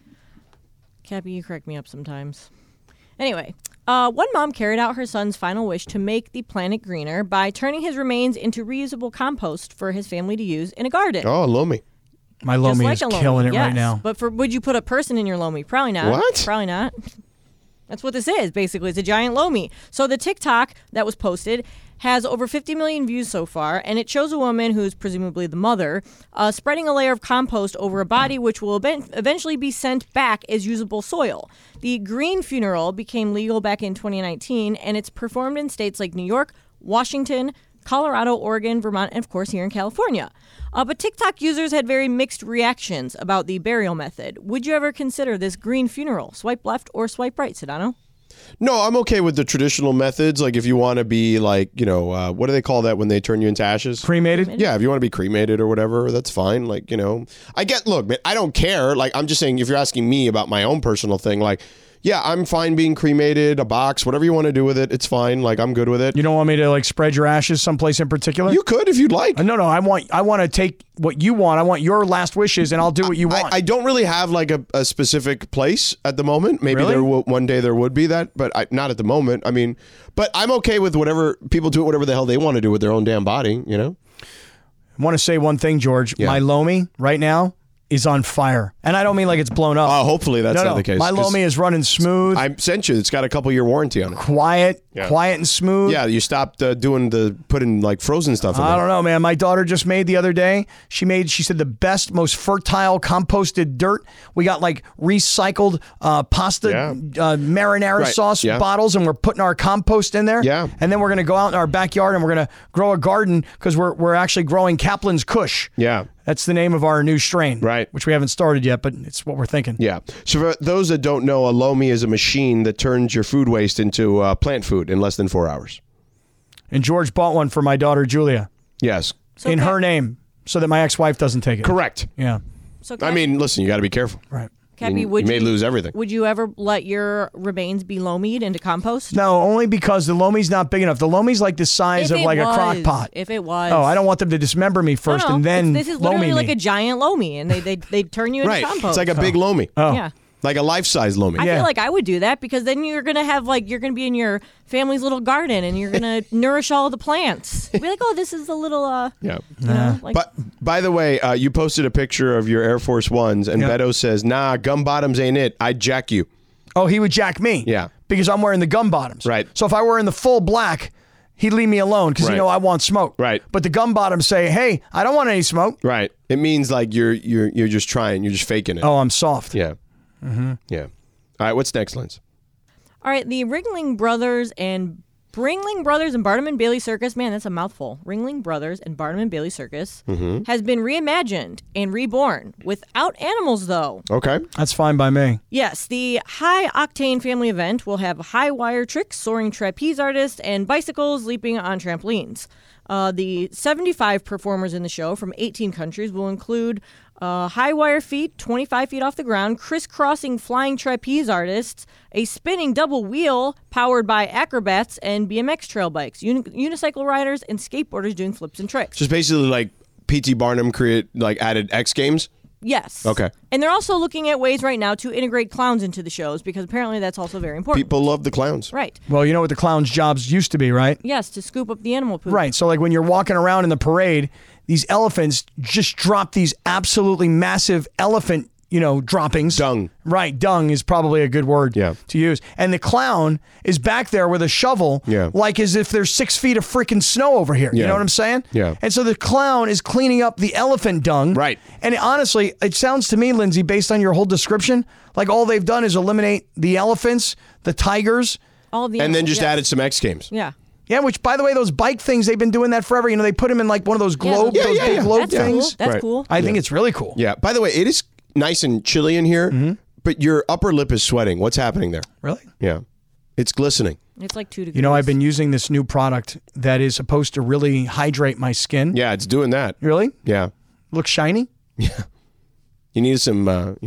Cappy, you correct me up sometimes. Anyway, one mom carried out her son's final wish to make the planet greener by turning his remains into reusable compost for his family to use in a garden. Oh, Lomi. My Just Lomi like is a Lomi, killing it yes. right now. But would you put a person in your Lomi? Probably not. What? Probably not. That's what this is, basically. It's a giant Lomi. So the TikTok that was posted has over 50 million views so far, and it shows a woman who's presumably the mother spreading a layer of compost over a body which will eventually be sent back as usable soil. The green funeral became legal back in 2019, and it's performed in states like New York, Washington, Colorado, Oregon, Vermont, and of course here in California. But TikTok users had very mixed reactions about the burial method. Would you ever consider this green funeral? Swipe left or swipe right, Sedano? No, I'm okay with the traditional methods. If you want to be what do they call that when they turn you into ashes? Cremated? Yeah, if you want to be cremated or whatever, that's fine. I look, man, I don't care. I'm just saying, if you're asking me about my own personal thing, Yeah, I'm fine being cremated, a box, whatever you want to do with it. It's fine. Like, I'm good with it. You don't want me to like spread your ashes someplace in particular? You could if you'd like. No. I want to take what you want. I want your last wishes, and I'll do what you want. I don't really have like a specific place at the moment. Maybe Really? one day there would be that, but not at the moment. I mean, but I'm okay with whatever people do, whatever the hell they want to do with their own damn body. You know. I want to say one thing, George. Yeah. My Lomi right now is on fire. And I don't mean like it's blown up. Oh, hopefully that's not the case. My 'cause Lomi is running smooth. I sent you. It's got a couple year warranty on it. Quiet and smooth. Yeah, you stopped putting like frozen stuff in there. I don't know, man. My daughter just made the other day. She said the best, most fertile composted dirt. We got like recycled pasta marinara Right. sauce Yeah. bottles, and we're putting our compost in there. Yeah. And then we're going to go out in our backyard and we're going to grow a garden because we're actually growing Kaplan's Kush. Yeah. That's the name of our new strain. Right. Which we haven't started yet, but it's what we're thinking. Yeah. So for those that don't know, a Lomi is a machine that turns your food waste into plant food in less than 4 hours. And George bought one for my daughter, Julia. Yes. In her name, so that my ex-wife doesn't take it. Correct. Yeah. So I mean, listen, you got to be careful. Right. Cappy, you may lose everything. Would you ever let your remains be lomied into compost? No, only because the Lomi's not big enough. The Lomi's like the size of like a crock pot. If it was. Oh, I don't want them to dismember me first No, and then this is literally Lomi like me. a giant lomi, and they turn you into Right. compost. It's like a big Lomi. Oh. Yeah. Like a life-size Lomi. I feel like I would do that because then you're gonna have you're gonna be in your family's little garden and you're gonna nourish all the plants. Be like, oh, this is the little Yeah. you know, like But by the way, you posted a picture of your Air Force Ones, and Beto says, "Nah, gum bottoms ain't it. I'd jack you." Oh, he would jack me. Yeah. Because I'm wearing the gum bottoms. Right. So if I were in the full black, he'd leave me alone because Right. I want smoke. Right. But the gum bottoms say, hey, I don't want any smoke. Right. It means like you're just trying. You're just faking it. Oh, I'm soft. Yeah. Mm-hmm. Yeah. All right. What's next, Linz? all right, the Ringling Brothers and Barnum and Bailey Circus, man, that's a mouthful. Ringling Brothers and Barnum and Bailey Circus has been reimagined and reborn without animals, though. Okay. That's fine by me. Yes, the High Octane Family event will have high wire tricks, soaring trapeze artists, and bicycles leaping on trampolines. The 75 performers in the show from 18 countries will include high wire feet, 25 feet off the ground, crisscrossing flying trapeze artists, a spinning double wheel powered by acrobats and BMX trail bikes, unicycle riders, and skateboarders doing flips and tricks. Just basically like P.T. Barnum added X Games. Yes. Okay. And they're also looking at ways right now to integrate clowns into the shows because apparently that's also very important. People love the clowns. Right. Well, you know what the clown's jobs used to be, right? Yes, to scoop up the animal poop. Right. So like when you're walking around in the parade, these elephants just drop these absolutely massive elephant, droppings. Dung. Right. Dung is probably a good word to use. And the clown is back there with a shovel, like as if there's 6 feet of freaking snow over here. You know what I'm saying? Yeah. And so the clown is cleaning up the elephant dung. Right. And honestly, it sounds to me, Lindsay, based on your whole description, like all they've done is eliminate the elephants, the tigers. All of the And then animals, just yes. added some X Games. Yeah. Yeah, which, by the way, those bike things, they've been doing that forever. They put them in like one of those globe, those big globe That's things. cool. That's Right. cool. I think it's really cool. Yeah. By the way, it is nice and chilly in here, but your upper lip is sweating. What's happening there? Really? Yeah. It's glistening. It's like 2 degrees. I've been using this new product that is supposed to really hydrate my skin. Yeah, it's doing that. Really? Yeah. Looks shiny? Yeah. You need some,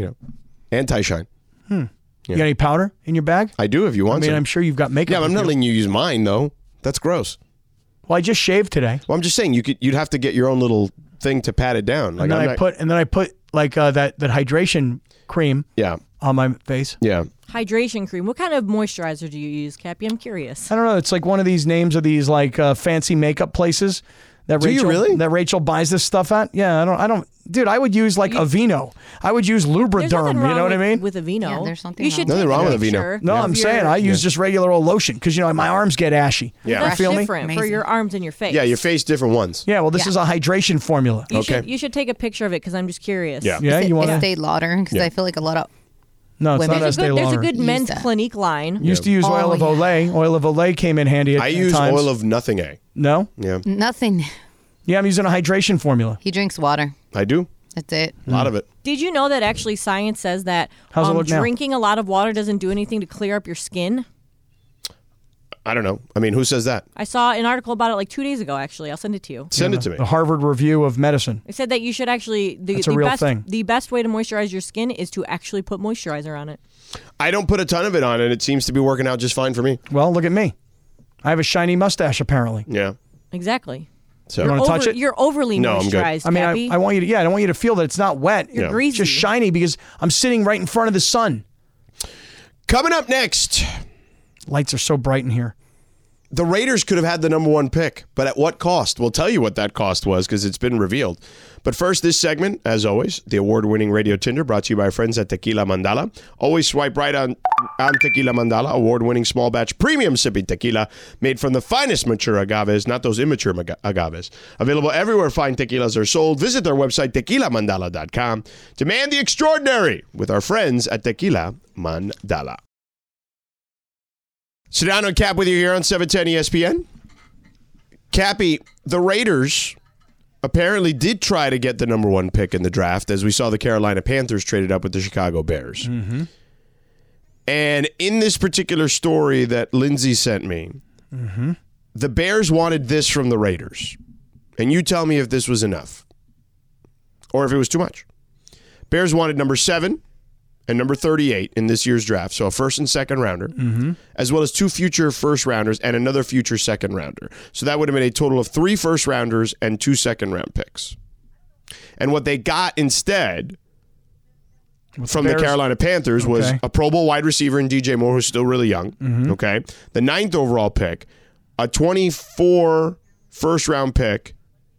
anti-shine. You got any powder in your bag? I do if you want I mean, some. I'm sure you've got makeup. Yeah, but I'm with not you. letting you use mine, though. That's gross. Well, I just shaved today. Well, I'm just saying you'd have to get your own little thing to pat it down. Like And then I'm I not- put like that hydration cream on my face. Yeah. Hydration cream. What kind of moisturizer do you use, Cappy? I'm curious. I don't know. It's like one of these names of these like fancy makeup places that Do you really? that Rachel buys this stuff at. Yeah, I don't. Dude, I would use like Aveeno. I would use There's nothing Lubriderm. You wrong know what I mean? with Aveeno. Yeah, there's something You wrong should with Nothing take wrong a with Aveeno. picture No, of I'm your- saying I use just regular old lotion because my arms get ashy. Yeah. That's You feel me? different for Amazing. your arms and your face. Yeah, your face, different ones. Yeah, well, this is a hydration formula. Okay. You should take a picture of it because I'm just curious. Yeah. Yeah, you want to? Estee Lauder because Yeah. I feel like a lot of No, it's women- not There's Estee a Lauder. good Use men's that. Clinique line. Used to use oil of yeah. Olay. Oil of Olay came in handy at I use times. oil of nothing, No? Yeah. nothing. Yeah, I'm using a hydration formula. He drinks water. I do. That's it. A lot of it. Did you know that actually science says that How's it look now? drinking a lot of water doesn't do anything to clear up your skin? I don't know. I mean, who says that? I saw an article about it like 2 days ago, actually. I'll send it to you. Send it to me. The Harvard Review of Medicine. It said that you should actually, That's a real thing. The best way to moisturize your skin is to actually put moisturizer on it. I don't put a ton of it on, and it seems to be working out just fine for me. Well, look at me. I have a shiny mustache, apparently. Yeah. Exactly. So you want to touch it? You're overly moisturized, I mean, Cappy. I want you to, I don't want you to feel that it's not wet. You're greasy. It's just shiny because I'm sitting right in front of the sun. Coming up next. Lights are so bright in here. The Raiders could have had the number 1 pick, but at what cost? We'll tell you what that cost was because it's been revealed. But first, this segment, as always, the award-winning Radio Tinder brought to you by our friends at Tequila Mandala. Always swipe right on Tequila Mandala, award-winning small batch premium sipping tequila made from the finest mature agaves, not those immature agaves. Available everywhere fine tequilas are sold. Visit their website, tequilamandala.com. Demand the extraordinary with our friends at Tequila Mandala. Sedano and Cap with you here on 710 ESPN. Cappy, the Raiders apparently did try to get the number 1 pick in the draft, as we saw the Carolina Panthers traded up with the Chicago Bears. Mm-hmm. And in this particular story that Lindsay sent me, the Bears wanted this from the Raiders. And you tell me if this was enough or if it was too much. Bears wanted number 7 and number 38 in this year's draft, so a first and second rounder, as well as 2 future first rounders and another future second rounder. So that would have been a total of 3 first rounders and 2 second round picks. And what they got instead from the Carolina Panthers was a Pro Bowl wide receiver in DJ Moore, who's still really young. Okay, the 9th overall pick, a 24 first round pick,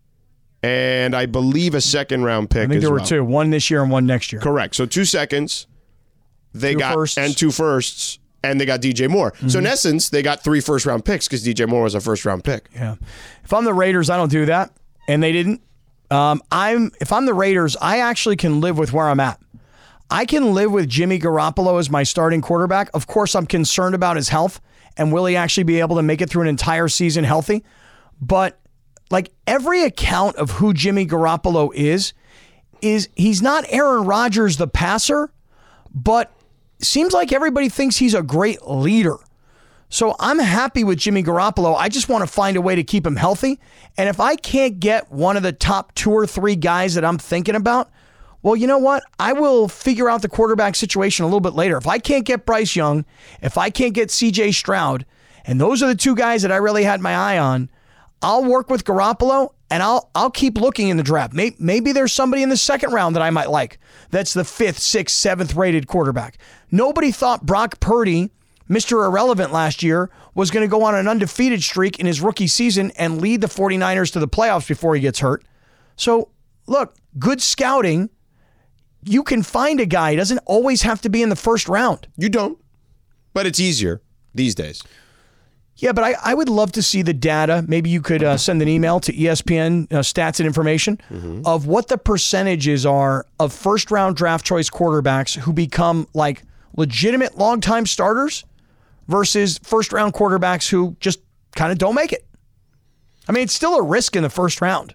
and I believe a second round pick. I think there were 2, 1 this year and 1 next year. Correct. So 2 seconds. They 2 got firsts. and 2 firsts, and they got DJ Moore. So in essence, they got 3 first round picks because DJ Moore was a first round pick. Yeah. If I'm the Raiders, I don't do that, and they didn't. If I'm the Raiders, I actually can live with where I'm at. I can live with Jimmy Garoppolo as my starting quarterback. Of course, I'm concerned about his health and will he actually be able to make it through an entire season healthy? But like every account of who Jimmy Garoppolo is he's not Aaron Rodgers, the passer, but seems like everybody thinks he's a great leader. So I'm happy with Jimmy Garoppolo. I just want to find a way to keep him healthy. And if I can't get one of the top 2 or 3 guys that I'm thinking about, well, you know what? I will figure out the quarterback situation a little bit later. If I can't get Bryce Young, if I can't get CJ Stroud, and those are the 2 guys that I really had my eye on, I'll work with Garoppolo and I'll keep looking in the draft. Maybe there's somebody in the second round that I might like. That's the 5th, 6th, 7th rated quarterback. Nobody thought Brock Purdy, Mr. Irrelevant last year, was going to go on an undefeated streak in his rookie season and lead the 49ers to the playoffs before he gets hurt. So, look, good scouting. You can find a guy. It doesn't always have to be in the first round. You don't. But it's easier these days. Yeah, but I would love to see the data. Maybe you could send an email to ESPN Stats and Information of what the percentages are of first-round draft choice quarterbacks who become like legitimate long-time starters versus first-round quarterbacks who just kind of don't make it. I mean, it's still a risk in the first round.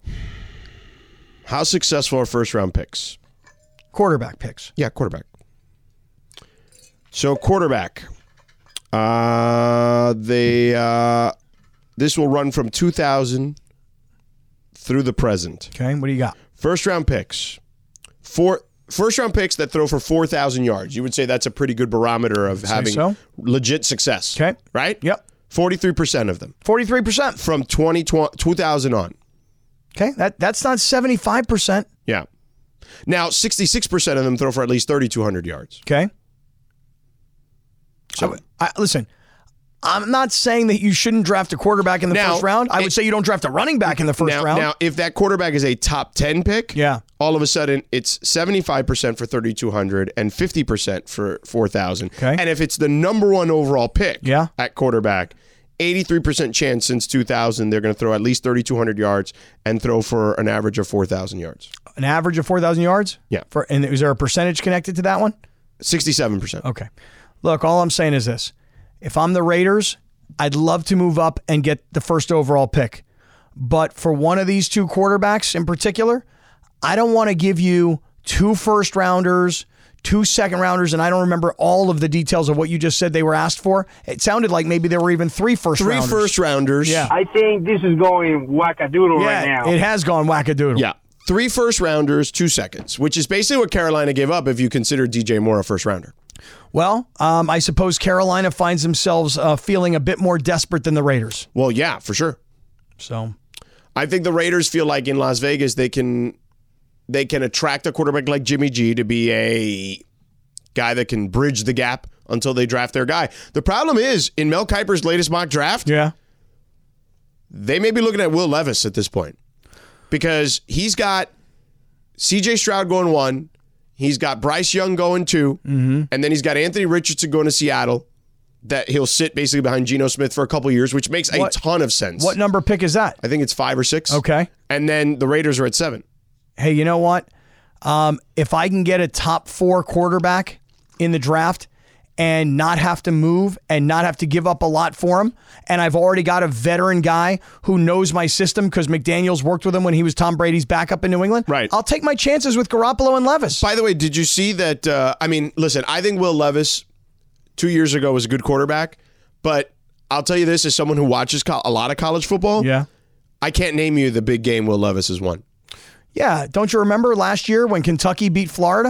How successful are first-round picks? Quarterback picks. Yeah, quarterback. So quarterback. This will run from 2000 through the present. Okay, what do you got? First round picks that throw for 4,000 yards. You would say that's a pretty good barometer of having legit success. Okay. Right? Yep. 43% of them. 43%. From 2000 on. Okay, that's not 75%. Yeah. Now, 66% of them throw for at least 3,200 yards. Okay. So, listen, I'm not saying that you shouldn't draft a quarterback in the first round. I would say you don't draft a running back in the first round. Now, if that quarterback is a top 10 pick, all of a sudden it's 75% for 3,200 and 50% for 4,000. Okay. And if it's the number 1 overall pick at quarterback, 83% chance since 2000 they're going to throw at least 3,200 yards and throw for an average of 4,000 yards. An average of 4,000 yards? Yeah. And is there a percentage connected to that one? 67%. Okay. Look, all I'm saying is this. If I'm the Raiders, I'd love to move up and get the first overall pick. But for one of these 2 quarterbacks in particular, I don't want to give you 2 first rounders, 2 second-rounders, and I don't remember all of the details of what you just said they were asked for. It sounded like maybe there were even 3 first-rounders. 3 first-rounders. Yeah. I think this is going wackadoodle right now. It has gone wackadoodle. Yeah. 3 first-rounders, 2 seconds, which is basically what Carolina gave up if you consider DJ Moore a first-rounder. Well, I suppose Carolina finds themselves feeling a bit more desperate than the Raiders. Well, yeah, for sure. So I think the Raiders feel like in Las Vegas they can attract a quarterback like Jimmy G to be a guy that can bridge the gap until they draft their guy. The problem is, in Mel Kiper's latest mock draft, they may be looking at Will Levis at this point because he's got C.J. Stroud going 1, he's got Bryce Young going 2, and then he's got Anthony Richardson going to Seattle that he'll sit basically behind Geno Smith for a couple years, which makes a ton of sense. What number pick is that? I think it's 5 or 6. Okay. And then the Raiders are at 7. Hey, you know what? If I can get a top 4 quarterback in the draft and not have to move and not have to give up a lot for him, and I've already got a veteran guy who knows my system because McDaniels worked with him when he was Tom Brady's backup in New England, right? I'll take my chances with Garoppolo and Levis. By the way, did you see that? Listen, I think Will Levis 2 years ago was a good quarterback, but I'll tell you this as someone who watches a lot of college football, I can't name you the big game Will Levis has won. Yeah, don't you remember last year when Kentucky beat Florida?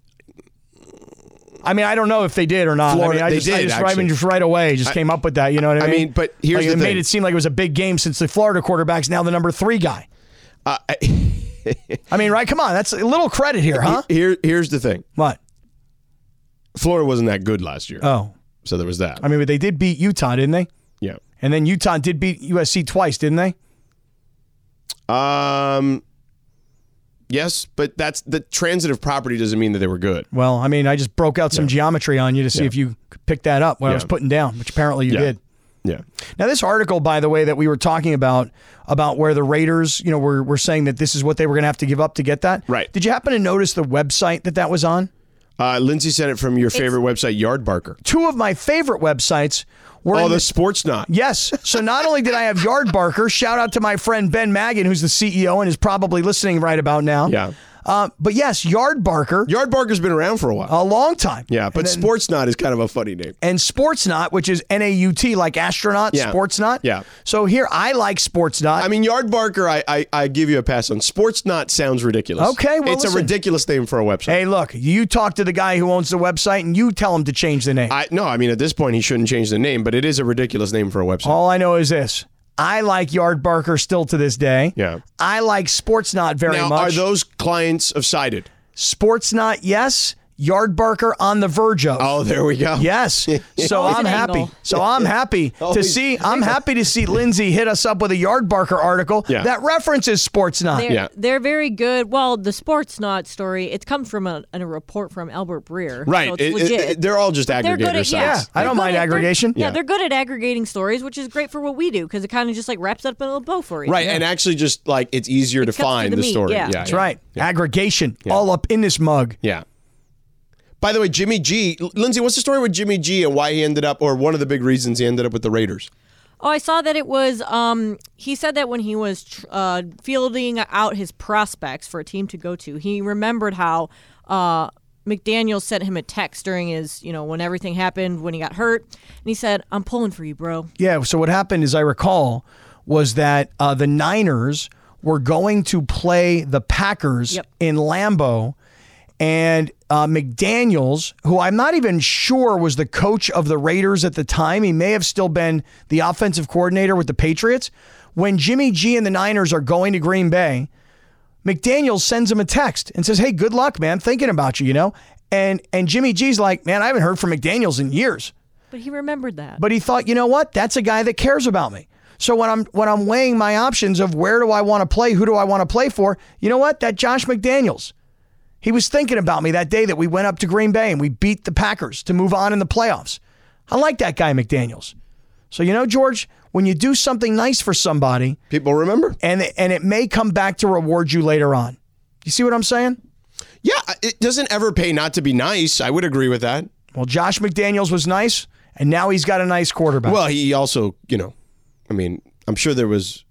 I mean, I don't know if they did or not. Florida, I just right away came up with that. You know what I mean? But here's the thing. It made it seem like it was a big game since the Florida quarterback's now the number 3 guy. I mean, right? Come on, that's a little credit here, huh? Here's the thing. What? Florida wasn't that good last year. Oh, so there was that. I mean, but they did beat Utah, didn't they? Yeah. And then Utah did beat USC twice, didn't they? Yes, but that's the transitive property doesn't mean that they were good. Well, I mean, I just broke out some geometry on you to see if you could pick that up when I was putting down, which apparently you did. Yeah. Now, this article, by the way, that we were talking about where the Raiders, were saying that this is what they were going to have to give up to get that. Right. Did you happen to notice the website that was on? Lindsay sent it from your favorite website, Yardbarker. 2 of my favorite websites were the Sports Knot. Yes. So not only did I have Yardbarker, shout out to my friend Ben Maggin, who's the CEO and is probably listening right about now. Yeah. But yes, Yardbarker. Yardbarker's been around for a while. A long time. Yeah, but Sports Knot is kind of a funny name. And Sports Knot, which is N-A-U-T, like astronaut, Sports Knot. Yeah. So here, I like Sports Knot. I mean, Yardbarker, I give you a pass on. Sports Knot sounds ridiculous. Okay, well, it's a ridiculous name for a website. Hey, look, you talk to the guy who owns the website and you tell him to change the name. No, I mean, at this point, he shouldn't change the name, but it is a ridiculous name for a website. All I know is this. I like Yardbarker still to this day. Yeah. I like Sports Knot very much. Now, are those clients of Sided? Sports Knot, yes. Yardbarker on the verge of. Oh, there we go. Yes. So I'm happy. I'm happy to see Lindsay hit us up with a Yardbarker article that references Sports Knot. They're very good. Well, the Sports Knot story, it comes from a report from Albert Breer. Right. So it's legit. They're all just aggregator sites. Yeah, I don't mind aggregation. They're good at aggregating stories, which is great for what we do because it kind of just like wraps up in a little bow for you. Right, and actually just like it's easier to find the story. Yeah. That's right. Aggregation all up in this mug. Yeah. By the way, Jimmy G, Lindsay, what's the story with Jimmy G and why he ended up, or one of the big reasons he ended up with the Raiders? Oh, I saw that it was, he said that when he was fielding out his prospects for a team to go to, he remembered how McDaniels sent him a text during his, when everything happened, when he got hurt. And he said, I'm pulling for you, bro. Yeah, so what happened, as I recall, was that the Niners were going to play the Packers in Lambeau. And McDaniels, who I'm not even sure was the coach of the Raiders at the time, he may have still been the offensive coordinator with the Patriots. When Jimmy G and the Niners are going to Green Bay, McDaniels sends him a text and says, hey, good luck, man, thinking about you, And Jimmy G's like, man, I haven't heard from McDaniels in years. But he remembered that. But he thought, you know what? That's a guy that cares about me. So when I'm weighing my options of where do I want to play, who do I want to play for, you know what? That Josh McDaniels. He was thinking about me that day that we went up to Green Bay and we beat the Packers to move on in the playoffs. I like that guy, McDaniels. So, George, when you do something nice for somebody, people remember. And it may come back to reward you later on. You see what I'm saying? Yeah, it doesn't ever pay not to be nice. I would agree with that. Well, Josh McDaniels was nice, and now he's got a nice quarterback. Well, he also, I'm sure there was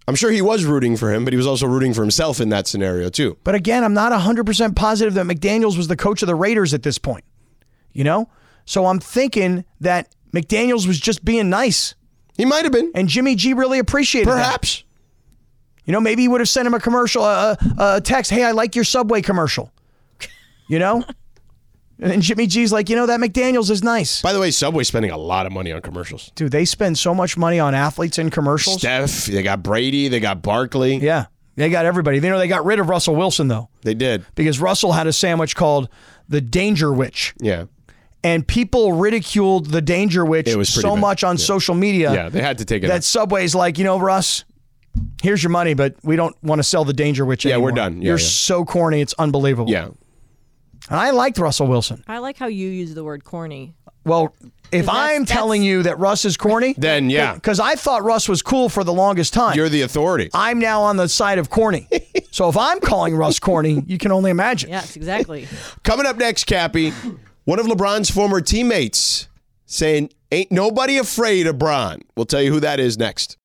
I'm sure he was rooting for him, but he was also rooting for himself in that scenario too. But again, I'm not 100% positive that McDaniels was the coach of the Raiders at this point. You know? So I'm thinking that McDaniels was just being nice. He might have been. And Jimmy G really appreciated Perhaps. that. You know, maybe he would have sent him a commercial, a text, hey, I like your Subway commercial. You know? And Jimmy G's like, you know, that McDaniels is nice. By the way, Subway's spending a lot of money on commercials. Dude, they spend so much money on athletes in commercials. Steph, they got Brady, they got Barkley. Yeah, they got everybody. You know, they got rid of Russell Wilson, though. They did. Because Russell had a sandwich called the Danger Witch. Yeah. And people ridiculed the Danger Witch so much on social media. Yeah, they had to take it that out. Subway's like, you know, Russ, here's your money, but we don't want to sell the Danger Witch anymore. We're done. You're so corny, it's unbelievable. Yeah. And I liked Russell Wilson. I like how you use the word corny. Well, if I'm telling you that Russ is corny, then yeah. Because I thought Russ was cool for the longest time. You're the authority. I'm now on the side of corny. So if I'm calling Russ corny, you can only imagine. Yes, exactly. Coming up next, Cappy, one of LeBron's former teammates saying, ain't nobody afraid of Bron. We'll tell you who that is next.